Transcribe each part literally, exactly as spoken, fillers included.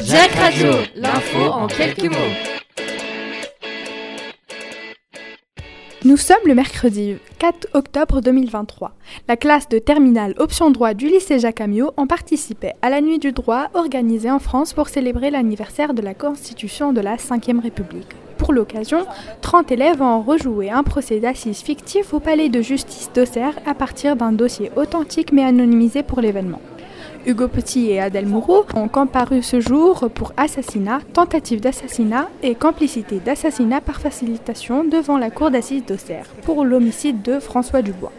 Jack Radio, l'info en quelques mots. Nous sommes le mercredi quatre octobre deux mille vingt-trois. La classe de terminale option droit du lycée Jacques Amyot en participait à la nuit du droit organisée en France pour célébrer l'anniversaire de la constitution de la cinquième République. Pour l'occasion, trente élèves ont rejoué un procès d'assises fictif au palais de justice d'Auxerre à partir d'un dossier authentique mais anonymisé pour l'événement. Hugo Petit et Adèle Moreau ont comparu ce jour pour assassinat, tentative d'assassinat et complicité d'assassinat par facilitation devant la cour d'assises d'Auxerre pour l'homicide de François Dubois.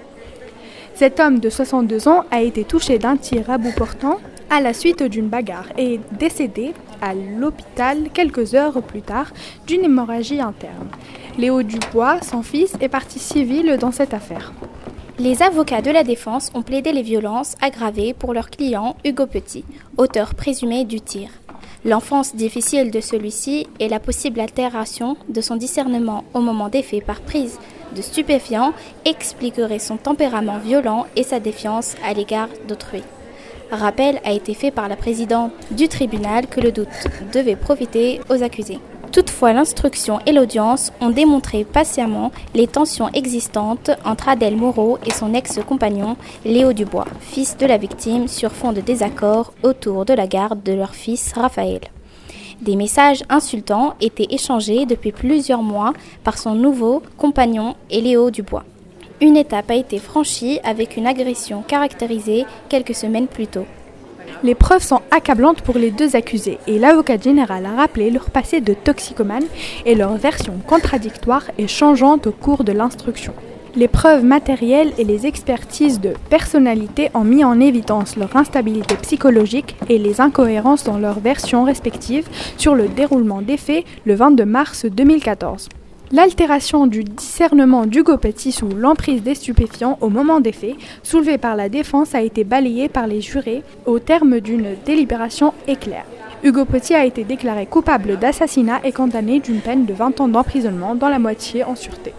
Cet homme de soixante-deux ans a été touché d'un tir à bout portant à la suite d'une bagarre et est décédé à l'hôpital quelques heures plus tard d'une hémorragie interne. Léo Dubois, son fils, est partie civile dans cette affaire. Les avocats de la défense ont plaidé les violences aggravées pour leur client Hugo Petit, auteur présumé du tir. L'enfance difficile de celui-ci et la possible altération de son discernement au moment des faits par prise de stupéfiants expliqueraient son tempérament violent et sa défiance à l'égard d'autrui. Rappel a été fait par la présidente du tribunal que le doute devait profiter aux accusés. Toutefois, l'instruction et l'audience ont démontré patiemment les tensions existantes entre Adèle Moreau et son ex-compagnon Léo Dubois, fils de la victime, sur fond de désaccord autour de la garde de leur fils Raphaël. Des messages insultants étaient échangés depuis plusieurs mois par son nouveau compagnon et Léo Dubois. Une étape a été franchie avec une agression caractérisée quelques semaines plus tôt. Les preuves sont accablantes pour les deux accusés et l'avocat général a rappelé leur passé de toxicomane et leur version contradictoire et changeante au cours de l'instruction. Les preuves matérielles et les expertises de personnalité ont mis en évidence leur instabilité psychologique et les incohérences dans leurs versions respectives sur le déroulement des faits le vingt-deux mars deux mille quatorze. L'altération du discernement d'Hugo Petit sous l'emprise des stupéfiants au moment des faits, soulevée par la défense, a été balayée par les jurés au terme d'une délibération éclair. Hugo Petit a été déclaré coupable d'assassinat et condamné d'une peine de vingt ans d'emprisonnement, dans la moitié en sûreté.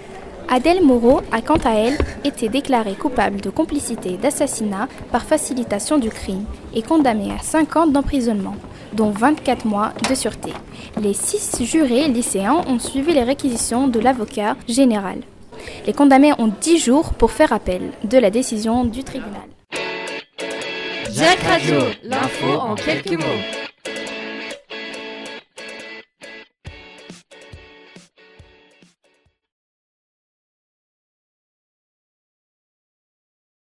Adèle Moreau a quant à elle été déclarée coupable de complicité d'assassinat par facilitation du crime et condamnée à cinq ans d'emprisonnement, dont vingt-quatre mois de sûreté. Les six jurés lycéens ont suivi les réquisitions de l'avocat général. Les condamnés ont dix jours pour faire appel de la décision du tribunal. Jack Radio, l'info en quelques mots.